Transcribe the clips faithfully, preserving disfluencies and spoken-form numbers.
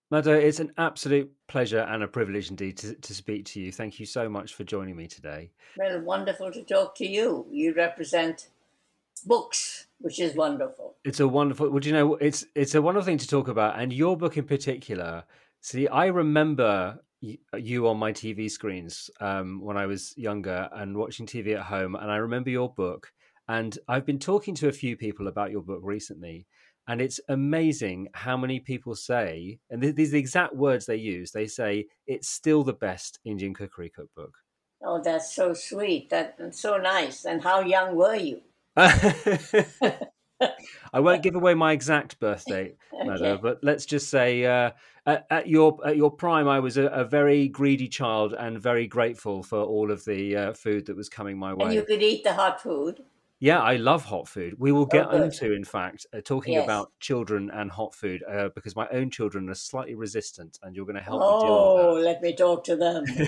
Maddo, it's an absolute pleasure and a privilege indeed to, to speak to you. Thank you so much for joining me today. Well, wonderful to talk to you. You represent books, which is wonderful. It's a wonderful. Would you know? It's it's a wonderful thing to talk about, and your book in particular. See, I remember you on my T V screens um, when I was younger and watching T V at home, and I remember your book. And I've been talking to a few people about your book recently, and it's amazing how many people say, and these are the exact words they use. They say it's still the best Indian cookery cookbook. Oh, that's so sweet. That's so nice. And how young were you? I won't give away my exact birthday, Mother, Okay. but let's just say uh, at, at your at your prime, I was a, a very greedy child and very grateful for all of the uh, food that was coming my And you way. could eat the hot food. Yeah, I love hot food. We will Oh, get good. into, in fact, uh, talking Yes. about children and hot food uh, because my own children are slightly resistant, and you're going to help me deal with Oh, that. let me talk to them.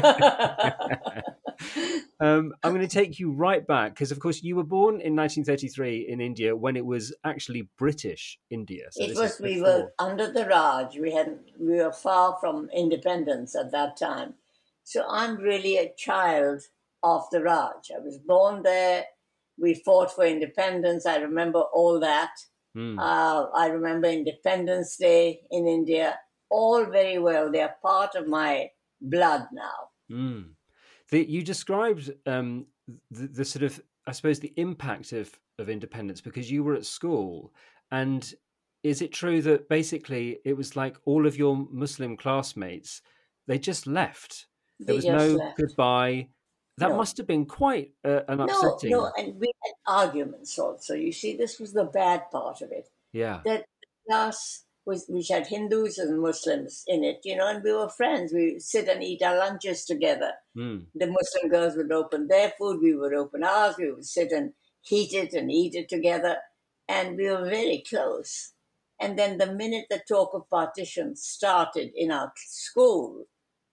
um, I'm going to take you right back because, of course, you were born in nineteen thirty-three in India when it was actually British India. So It this is was, we were before. under the Raj. We had, we were far from independence at that time. So I'm really a child of the Raj. I was born there. We fought for independence. I remember all that. Hmm. Uh, I remember Independence Day in India. All very well. They are part of my blood now. Mm. The, you described um, the, the sort of, I suppose, the impact of, of independence because you were at school. And is it true that basically it was like all of your Muslim classmates, they just left? There They was just no left. goodbye. That No, must have been quite uh, an no, no. upsetting. And we had arguments also. You see, this was the bad part of it. Yeah. That class was, which had Hindus and Muslims in it, you know, and we were friends. We sit and eat our lunches together. Mm. The Muslim girls would open their food, we would open ours, we would sit and heat it and eat it together, and we were very close. And then the minute the talk of partition started in our school,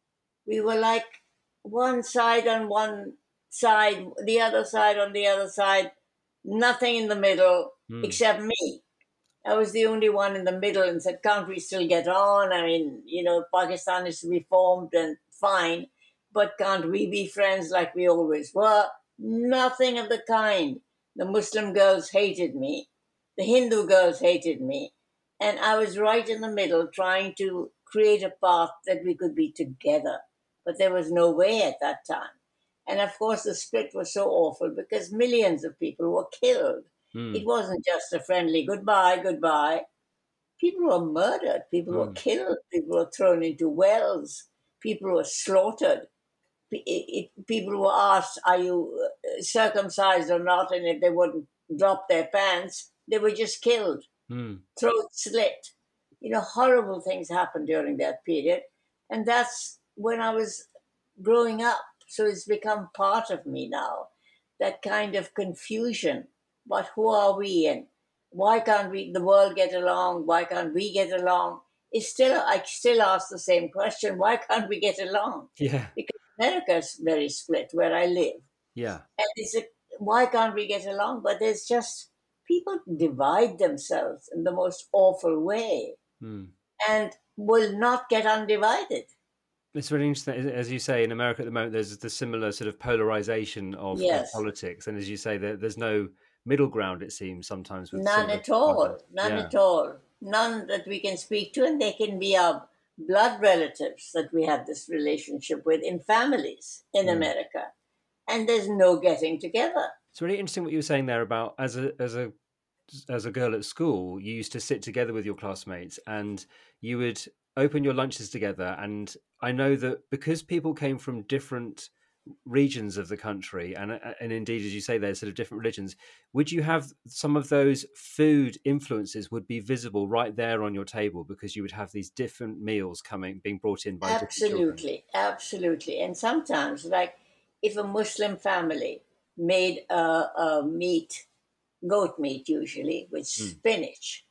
we were like one side on one side, the other side on the other side, nothing in the middle Mm. except me. I was the only one in the middle and said, can't we still get on? I mean, you know, Pakistan is reformed and fine, but can't we be friends like we always were? Nothing of the kind. The Muslim girls hated me. The Hindu girls hated me. And I was right in the middle trying to create a path that we could be together. But there was no way at that time. And of course, the split was so awful because millions of people were killed. It Mm. wasn't just a friendly goodbye, goodbye. People were murdered, people were Mm. killed, people were thrown into wells, people were slaughtered. It, it, people were asked, are you uh, circumcised or not? And if they wouldn't drop their pants, they were just killed, Mm. throats slit. You know, horrible things happened during that period. And that's when I was growing up. So it's become part of me now, that kind of confusion. But who are we and why can't we, the world get along? Why can't we get along? It's still, I still ask the same question. Why can't we get along? Yeah. Because America's very split where I live. Yeah. And it's a, why can't we get along? But there's just, people divide themselves in the most awful way Mm. and will not get undivided. It's really interesting, as you say, in America at the moment, there's the similar sort of polarization of, of Yes. politics, and as you say, there, there's no middle ground. It seems sometimes with None similar at all. parties. None Yeah. at all. None that we can speak to, and they can be our blood relatives that we have this relationship with in families in Mm. America. And there's no getting together. It's really interesting what you were saying there about as a as a as a girl at school, you used to sit together with your classmates and you would open your lunches together. And I know that because people came from different regions of the country, and and indeed, as you say, there's sort of different religions. Would you have some of those food influences would be visible right there on your table because you would have these different meals coming being brought in by different children? Absolutely. Absolutely. And sometimes, like if a Muslim family made a, a meat, goat meat usually, with Mm. spinach,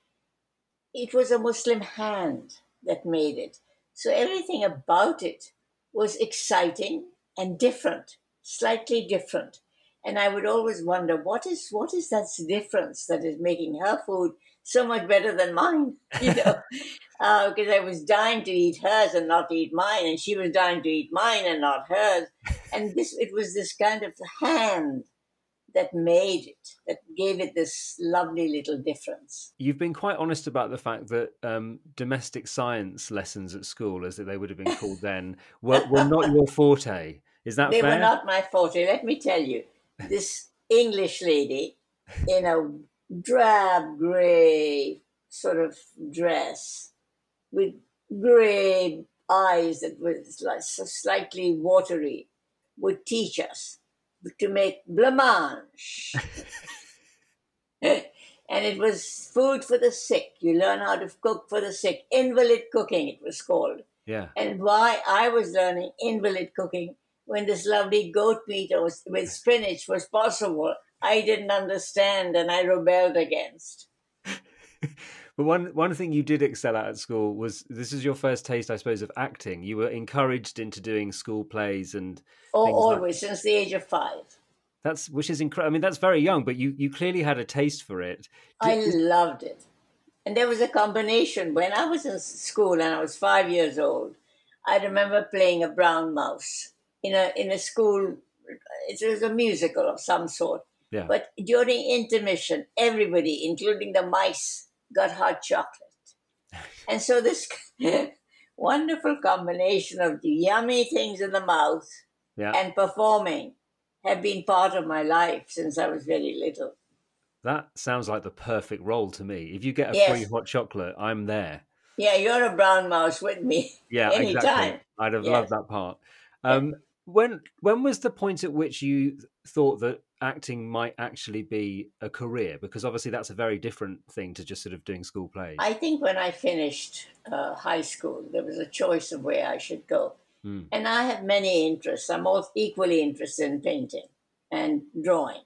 it was a Muslim hand that made it. So everything about it was exciting and different, slightly different. And I would always wonder what is what is that difference that is making her food so much better than mine, you know, because uh, I was dying to eat hers and not eat mine, and she was dying to eat mine and not hers. And this, it was this kind of hand that made it, that gave it this lovely little difference. You've been quite honest about the fact that um, domestic science lessons at school, as they would have been called then, were, were not your forte. Is that They fair? were not my forte. Let me tell you, this English lady in a drab grey sort of dress with grey eyes that were like so slightly watery would teach us to make blancmange. And it was food for the sick. You learn how to cook for the sick. Invalid cooking, it was called. Yeah. And why I was learning invalid cooking when this lovely goat meat was, with spinach was possible, I didn't understand and I rebelled against. But one one thing you did excel at at school was, this is your first taste, I suppose, of acting. You were encouraged into doing school plays and Oh, things always, like... since the age of five. That's, which is incredible. I mean, that's very young, but you, you clearly had a taste for it. I loved it. And there was a combination. When I was in school and I was five years old, I remember playing a brown mouse in a in a school. It was a musical of some sort. Yeah. But during intermission, everybody, including the mice, got hot chocolate. And so this wonderful combination of the yummy things in the mouth yeah. and performing have been part of my life since I was very little. That sounds like the perfect role to me. If you get a Yes. free hot chocolate, I'm there. Yeah, you're a brown mouse with me. Yeah, anytime. Exactly. I'd have yes. loved that part. Um, when when was the point at which you thought that acting might actually be a career? Because obviously that's a very different thing to just sort of doing school plays. I think when I finished uh, high school, there was a choice of where I should go. Mm. And I have many interests. I'm also equally interested in painting and drawing.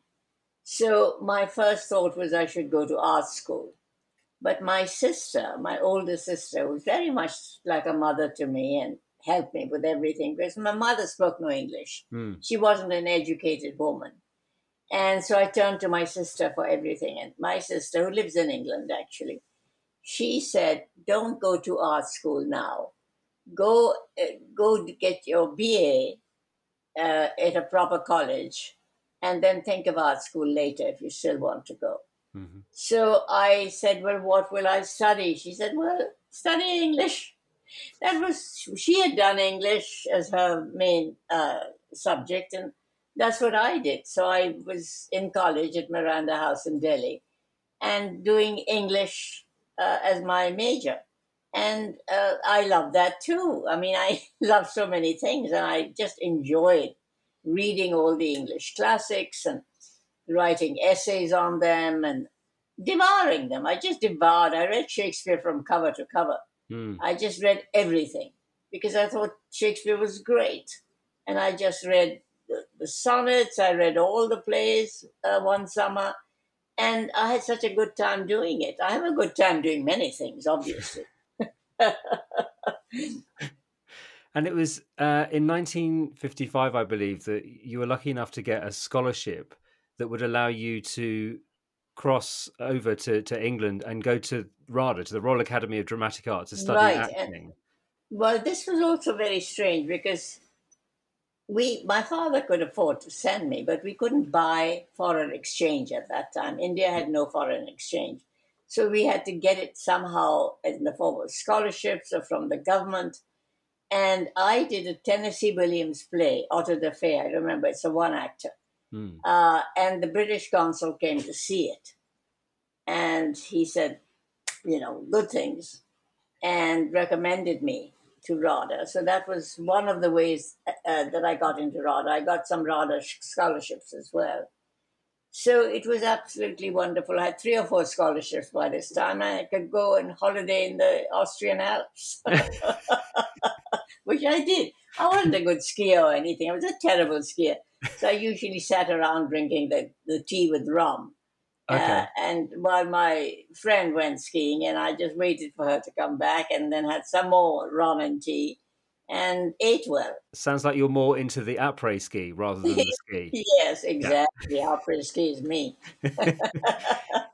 So my first thought was I should go to art school. But my sister, my older sister, was very much like a mother to me and helped me with everything because my mother spoke no English. Mm. She wasn't an educated woman. And so I turned to my sister for everything. And my sister, who lives in England actually, she said, don't go to art school now. Go, uh, go get your B A uh, at a proper college and then think of art school later if you still want to go. Mm-hmm. So I said, well, what will I study? She said, well, study English. That was, she had done English as her main uh, subject, and that's what I did. So I was in college at Miranda House in Delhi and doing English uh, as my major. And uh, I love that too. I mean, I love so many things, and I just enjoyed reading all the English classics and writing essays on them and devouring them. I just devoured. I read Shakespeare from cover to cover. Mm. I just read everything because I thought Shakespeare was great. And I just read the, the sonnets. I read all the plays uh, one summer. And I had such a good time doing it. I have a good time doing many things, obviously. And it was uh, in nineteen fifty-five, I believe, that you were lucky enough to get a scholarship that would allow you to cross over to, to England and go to RADA, to the Royal Academy of Dramatic Art, to study right. acting. And, well, this was also very strange because we, my father could afford to send me, but we couldn't buy foreign exchange at that time. India had no foreign exchange. So we had to get it somehow in the form of scholarships or from the government. And I did a Tennessee Williams play, Auto da Fe. I remember it's a one actor. Mm. Uh, and the British consul came to see it. And he said, you know, good things and recommended me to RADA. So that was one of the ways uh, that I got into RADA. I got some RADA scholarships as well. So it was absolutely wonderful. I had three or four scholarships by this time. I could go and holiday in the Austrian Alps, which I did. I wasn't a good skier or anything. I was a terrible skier. So I usually sat around drinking the, the tea with rum. Okay. Uh, and while my friend went skiing, and I just waited for her to come back and then had some more rum and tea and ate well. Sounds like you're more into the après ski rather than the ski. Yes, exactly. Yeah. Après ski is me.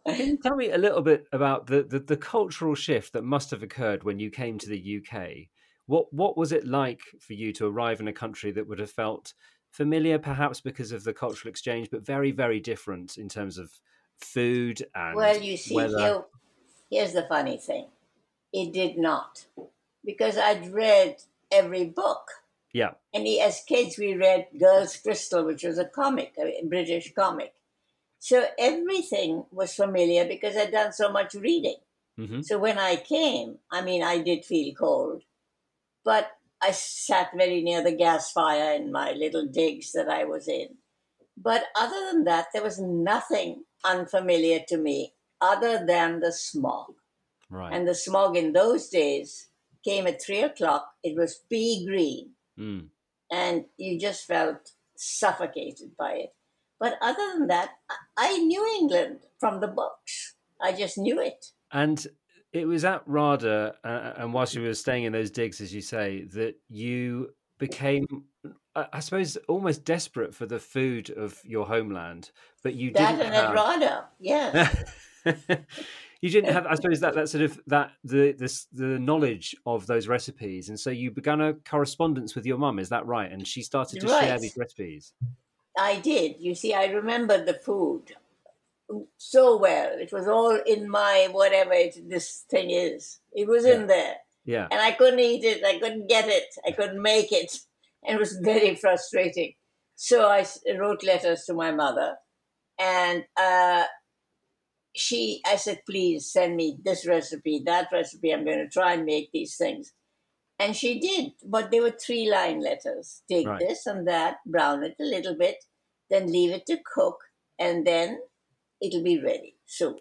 Can you tell me a little bit about the, the, the cultural shift that must have occurred when you came to the U K? What what was it like for you to arrive in a country that would have felt familiar, perhaps because of the cultural exchange, but very, very different in terms of food and Well, you see, weather? here, here's the funny thing. It did not, because I'd read every book. Yeah. And he, as kids, we read Girls Crystal, which was a comic, a British comic. So everything was familiar because I'd done so much reading. Mm-hmm. So when I came, I mean, I did feel cold, but I sat very near the gas fire in my little digs that I was in. But other than that, there was nothing unfamiliar to me other than the smog. Right. And the smog in those days came at three o'clock. It was pea green, Mm. and you just felt suffocated by it. But other than that, I knew England from the books. I just knew it. And it was at RADA, uh, and whilst you were staying in those digs, as you say, that you became, I I suppose, almost desperate for the food of your homeland, but you That didn't and at have. RADA, yes. You didn't have, I suppose, that that sort of that the this the knowledge of those recipes, and so you began a correspondence with your mum. Is that right? And she started to share Right. these recipes. I did. You see, I remembered the food so well. It was all in my whatever it, this thing is. It was Yeah, in there. yeah, And I couldn't eat it. I couldn't get it. I couldn't make it. And it was very frustrating. So I wrote letters to my mother. And uh, she, I said, please send me this recipe, that recipe. I'm going to try and make these things. And she did. But they were three line letters. Take right. this and that, brown it a little bit, then leave it to cook, and then it'll be ready. So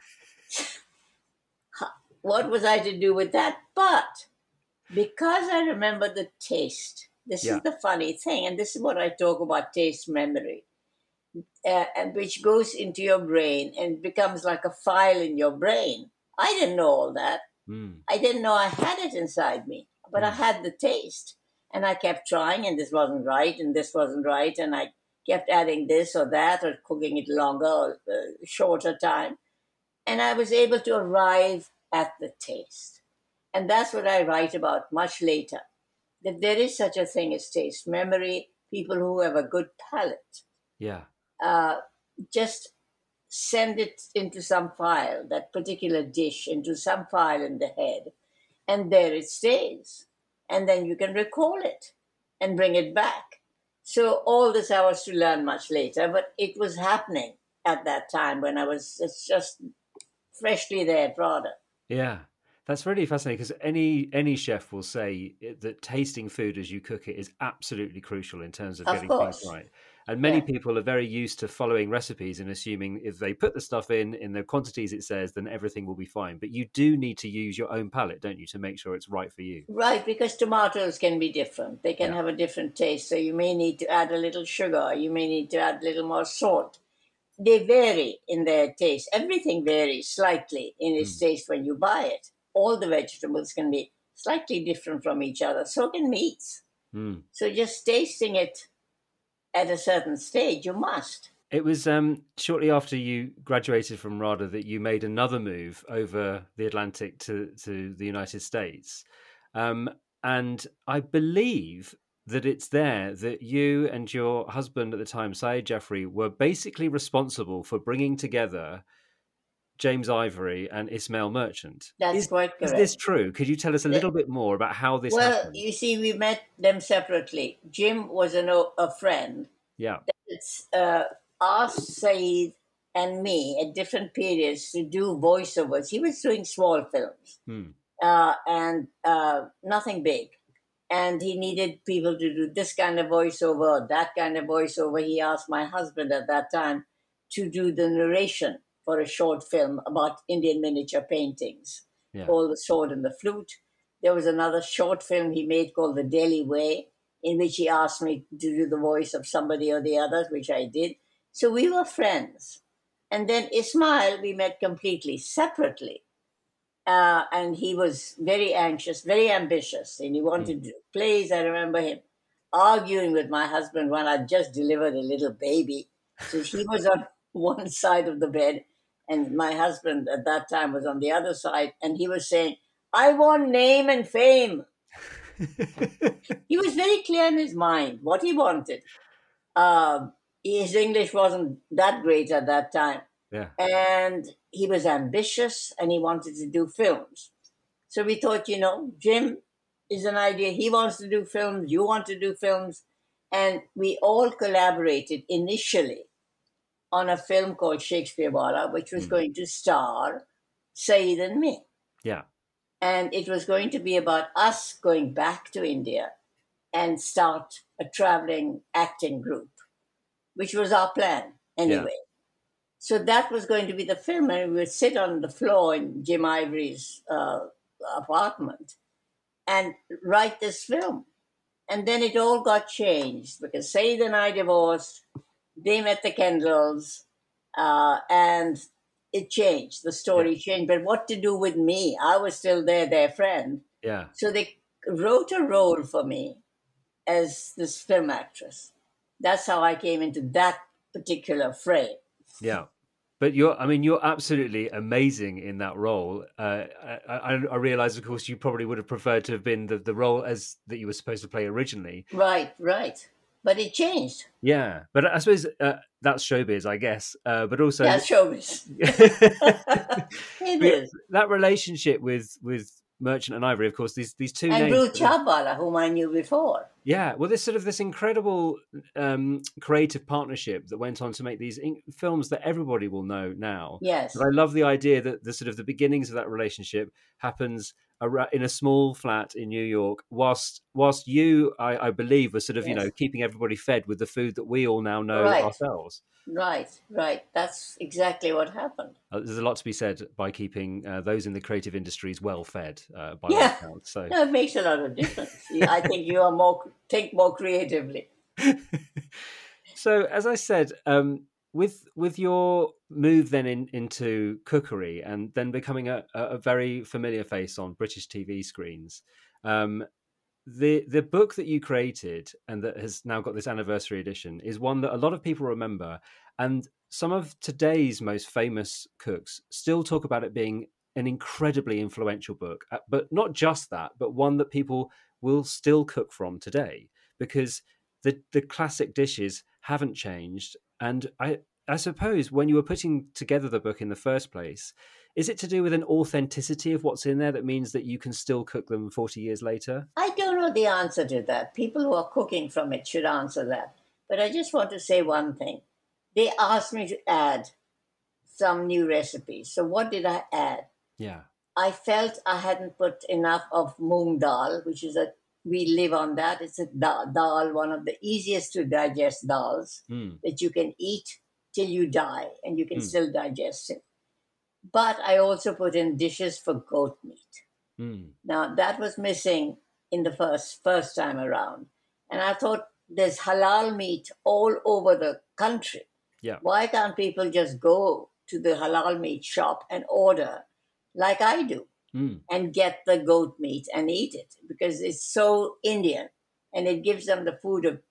what was I to do with that? But because I remember the taste, this Yeah, is the funny thing, and this is what I talk about taste memory, uh, and which goes into your brain and becomes like a file in your brain. I didn't know all that. mm, I didn't know I had it inside me, but I mm, had the taste. And I kept trying, and this wasn't right, and this wasn't right, and I kept adding this or that, or cooking it longer or uh, shorter time. And I was able to arrive at the taste. And that's what I write about much later, that there is such a thing as taste memory. People who have a good palate yeah, uh, just send it into some file, that particular dish into some file in the head, and there it stays. And then you can recall it and bring it back. So all this I was to learn much later, but it was happening at that time when I was just freshly there at RADA. yeah. That's really fascinating because any any chef will say that tasting food as you cook it is absolutely crucial in terms of Of getting things course. right. And many Yeah. people are very used to following recipes and assuming if they put the stuff in in the quantities it says, then everything will be fine. But you do need to use your own palate, don't you, to make sure it's right for you? Right, because tomatoes can be different. They can Yeah. have a different taste. So you may need to add a little sugar, you may need to add a little more salt. They vary in their taste. Everything varies slightly in its Mm. taste when you buy it. All the vegetables can be slightly different from each other. So can meats. Mm. So just tasting it at a certain stage, you must. It was um, shortly after you graduated from RADA that you made another move over the Atlantic to, to the United States. Um, and I believe that it's there that you and your husband at the time, Syed Jeffrey, were basically responsible for bringing together James Ivory and Ismail Merchant. That's Is, quite is this correct. true? Could you tell us a The- little bit more about how this Well, happened? you see, we met them separately. Jim was an, a friend. Yeah. It's uh, asked Saeed and me at different periods to do voiceovers. He was doing small films Hmm. uh, and uh, nothing big. And he needed people to do this kind of voiceover or that kind of voiceover. He asked my husband at that time to do the narration for a short film about Indian miniature paintings Yeah. called The Sword and the Flute. There was another short film he made called The Delhi Way, in which he asked me to do the voice of somebody or the other, which I did. So we were friends. And then Ismail, we met completely separately. Uh, and he was very anxious, very ambitious, and he Hmm. wanted to do plays. I remember him arguing with my husband when I just delivered a little baby. So he was on one side of the bed, And my husband at that time was on the other side, and he was saying, I want name and fame. He was very clear in his mind what he wanted. Um, his English wasn't that great at that time. Yeah. And he was ambitious and he wanted to do films. So we thought, you know, Jim is an idea. He wants to do films. You want to do films. And we all collaborated initially on a film called Shakespeare Wala, which was Mm. going to star Saeed and me. Yeah. And it was going to be about us going back to India and start a traveling acting group, which was our plan anyway. Yeah. So that was going to be the film, and we would sit on the floor in Jim Ivory's uh, apartment and write this film. And then it all got changed because Saeed and I divorced, they met the Kendalls, uh, and it changed. The story yeah. changed. But what to do with me? I was still there, their friend. Yeah. So they wrote a role for me as this film actress. That's how I came into that particular frame. Yeah. But you're, I mean, you're absolutely amazing in that role. Uh, I, I realize, of course, you probably would have preferred to have been the, the role as that you were supposed to play originally. Right, right. But it changed. Yeah. But I suppose uh, that's showbiz, I guess. Uh, but also... That's showbiz. It is. That relationship with, with Merchant and Ivory, of course, these, these two and names... And Ruth Chhabwala, whom I knew before. Yeah, well, this sort of this incredible um, creative partnership that went on to make these in- films that everybody will know now. Yes, but I love the idea that the sort of the beginnings of that relationship happens ar- in a small flat in New York, whilst whilst you, I, I believe, were sort of yes. you know keeping everybody fed with the food that we all now know right. ourselves. Right, right. That's exactly what happened. Uh, there's a lot to be said by keeping uh, those in the creative industries well fed. Uh, by yeah, count, so no, it makes a lot of difference. I think you are more think more creatively. So, as I said, um, with with your move then in, into cookery and then becoming a, a very familiar face on British T V screens, um, the the book that you created and that has now got this anniversary edition is one that a lot of people remember, and some of today's most famous cooks still talk about it being an incredibly influential book. But not just that, but one that people will still cook from today, because the the classic dishes haven't changed. And I I suppose when you were putting together the book in the first place, is it to do with an authenticity of what's in there that means that you can still cook them forty years later? I don't know the answer to that. People who are cooking from it should answer that. But I just want to say one thing. They asked me to add some new recipes. So what did I add? Yeah. I felt I hadn't put enough of moong dal, which is a, we live on that. It's a dal, dal one of the easiest to digest dals mm. that you can eat till you die and you can mm. still digest it. But I also put in dishes for goat meat. Mm. Now, that was missing in the first first time around. And I thought, there's halal meat all over the country. Yeah. Why can't people just go to the halal meat shop and order like I do mm. and get the goat meat and eat it? Because it's so Indian and it gives them the food of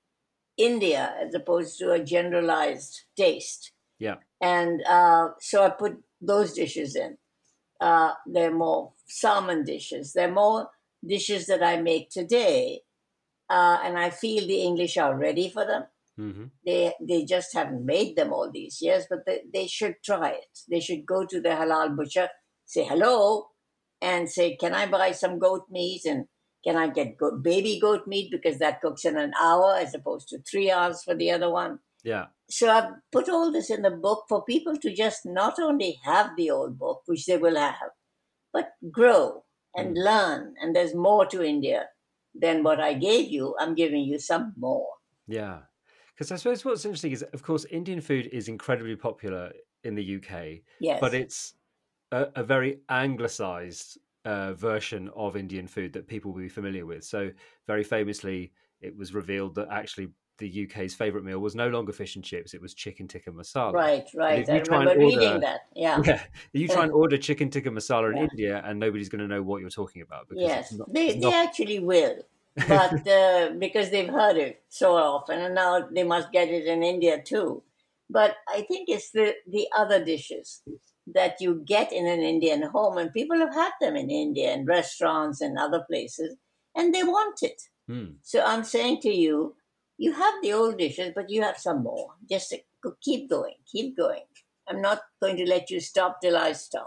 India as opposed to a generalized taste. Yeah. And uh, so I put those dishes in. Uh, they're more salmon dishes. They're more dishes that I make today. Uh, and I feel the English are ready for them. Mm-hmm. They they just haven't made them all these years, but they, they should try it. They should go to the halal butcher, say hello, and say, can I buy some goat meat? And can I get goat, baby goat meat? Because that cooks in an hour as opposed to three hours for the other one. Yeah. So I've put all this in the book for people to just not only have the old book, which they will have, but grow and mm. learn. And there's more to India than what I gave you. I'm giving you some more. Yeah. Because I suppose what's interesting is, of course, Indian food is incredibly popular in the U K. Yes. But it's a, a very anglicised uh, version of Indian food that people will be familiar with. So very famously, it was revealed that actually the U K's favourite meal was no longer fish and chips, it was chicken tikka masala. Right, right. I remember order, reading that, yeah. Yeah, you try and order chicken tikka masala in yeah. India and nobody's going to know what you're talking about. Because yes, it's not, they, it's they not... actually will, but uh, because they've heard it so often and now they must get it in India too. But I think it's the, the other dishes. that you get in an Indian home, and people have had them in India and restaurants and other places, and they want it. Mm. So I'm saying to you, you have the old dishes, but you have some more. Just keep going, keep going. I'm not going to let you stop till I stop.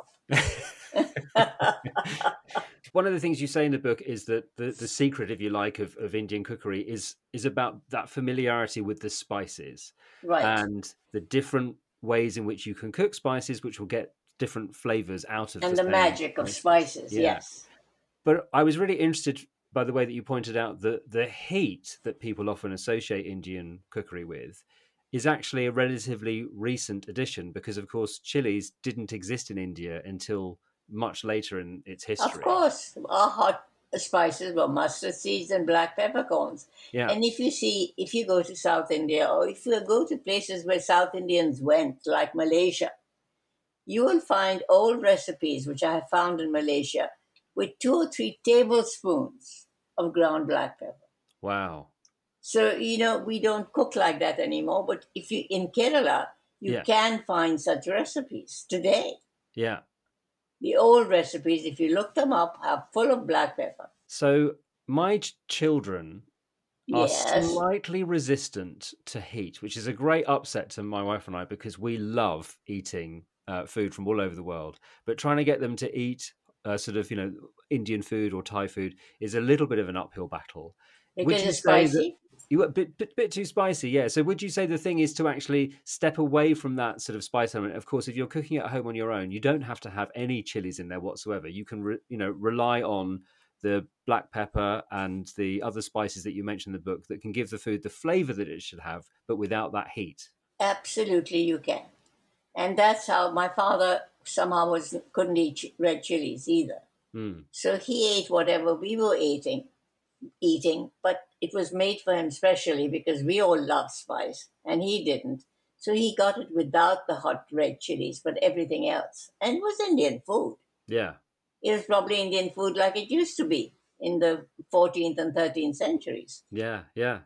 One of the things you say in the book is that the, the secret, if you like, of, of Indian cookery is is about that familiarity with the spices, Right. and the different ways in which you can cook spices, which will get different flavors out of and the the same magic of spices. spices. Yeah. Yes. But I was really interested by the way that you pointed out that the heat that people often associate Indian cookery with is actually a relatively recent addition, because of course chilies didn't exist in India until much later in its Of history. course, our hot spices were mustard seeds and black peppercorns. Yeah. And if you see, if you go to South India, or if you go to places where South Indians went, like Malaysia, you will find old recipes, which I have found in Malaysia, with two or three tablespoons of ground black pepper. Wow. So, you know, we don't cook like that anymore. But if you, in Kerala, you Yeah. can find such recipes today. Yeah. The old recipes, if you look them up, are full of black pepper. So my ch- children are Yes. slightly resistant to heat, which is a great upset to my wife and I, because we love eating uh, food from all over the world. But trying to get them to eat uh, sort of, you know, Indian food or Thai food is a little bit of an uphill battle. Would Because you it's say that spicy. you were a bit, bit, bit too spicy? Yeah. So would you say the thing is to actually step away from that sort of spice element? Of course, if you're cooking at home on your own, you don't have to have any chilies in there whatsoever. You can, re- you know, rely on the black pepper and the other spices that you mentioned in the book that can give the food the flavor that it should have, but without that heat. Absolutely, you can. And that's how my father somehow was couldn't eat ch- red chilies either. Mm. So he ate whatever we were eating, eating, but it was made for him specially because we all love spice and he didn't. So he got it without the hot red chilies, but everything else. And it was Indian food. Yeah. It was probably Indian food like it used to be in the fourteenth and thirteenth centuries. Yeah. Yeah.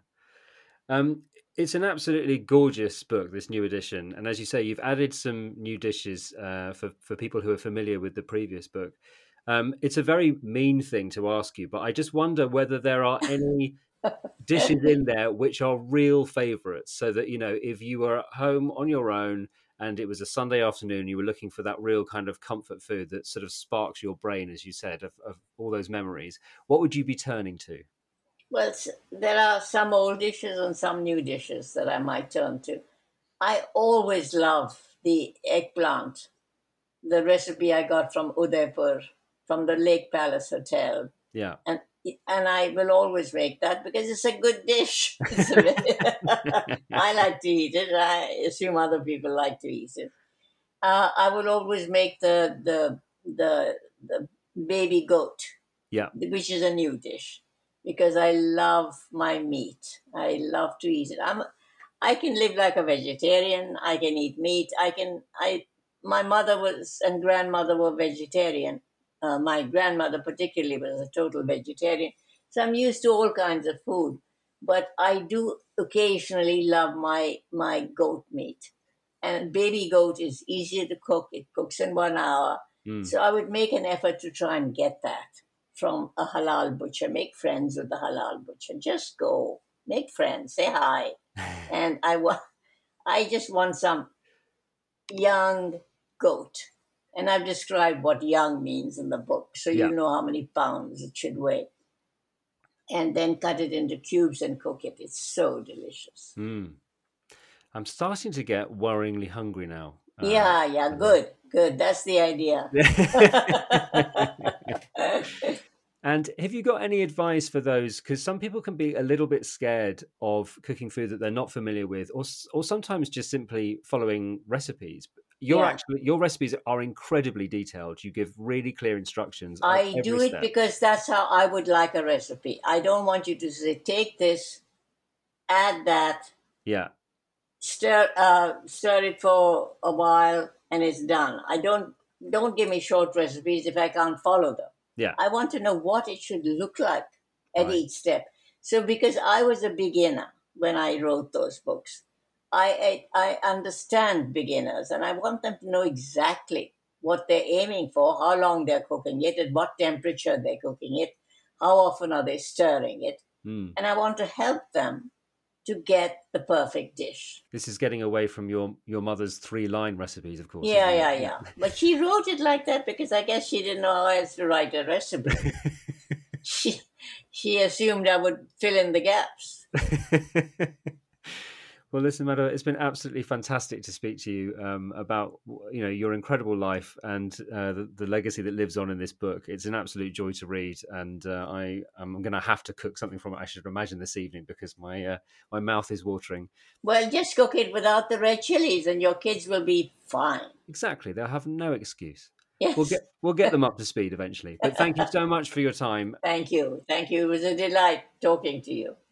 Um, it's an absolutely gorgeous book, this new edition, and as you say, you've added some new dishes uh, for for people who are familiar with the previous book. Um, it's a very mean thing to ask you, but I just wonder whether there are any dishes in there which are real favorites, so that, you know, if you were at home on your own and it was a Sunday afternoon, you were looking for that real kind of comfort food that sort of sparks your brain, as you said, of, of all those memories, what would you be turning to? Well, s- there are some old dishes and some new dishes that I might turn to. I always love the eggplant, the recipe I got from Udaipur, from the Lake Palace Hotel. Yeah. And and I will always make that because it's a good dish. It's a very- I like to eat it. I assume other people like to eat it. Uh, I will always make the the the the baby goat, Yeah. which is a new dish, because I love my meat. I love to eat it. I'm I can live like a vegetarian. I can eat meat. I can I my mother was and grandmother were vegetarian. Uh, my grandmother particularly was a total vegetarian. So I'm used to all kinds of food. But I do occasionally love my my goat meat. And baby goat is easier to cook. It cooks in one hour. Mm. So I would make an effort to try and get that from a halal butcher. Make friends with the halal butcher. Just go, make friends, say hi. And I want, I just want some young goat. And I've described what young means in the book, so Yeah. you know how many pounds it should weigh. And then cut it into cubes and cook it. It's so delicious. Mm. I'm starting to get worryingly hungry now. Uh, Yeah, yeah, Heather. good, good. That's the idea. And have you got any advice for those? Because some people can be a little bit scared of cooking food that they're not familiar with, or s- or sometimes just simply following recipes. Your Yeah. actually your recipes are incredibly detailed. You give really clear instructions at I every do it step. because that's how I would like a recipe. I don't want you to say, take this, add that, Yeah, stir uh, stir it for a while, and it's done. I don't don't give me short recipes if I can't follow them. yeah, I want to know what it should look like at right. each step. So because I was a beginner when I wrote those books, I I, I understand beginners, and I want them to know exactly what they're aiming for, how long they're cooking it, at what temperature they're cooking it, how often are they stirring it. Mm. And I want to help them to get the perfect dish. This is getting away from your, your mother's three-line recipes, of course. Yeah, isn't yeah, it? yeah. But she wrote it like that because I guess she didn't know how else to write a recipe. she, she assumed I would fill in the gaps. Well, listen, Madhu, it's been absolutely fantastic to speak to you um, about, you know, your incredible life and uh, the, the legacy that lives on in this book. It's an absolute joy to read, and uh, I am going to have to cook something from it, I should imagine, this evening, because my uh, my mouth is watering. Well, just cook it without the red chilies, and your kids will be fine. Exactly, they'll have no excuse. Yes. We'll get we'll get them up to speed eventually. But thank you so much for your time. Thank you, thank you. It was a delight talking to you.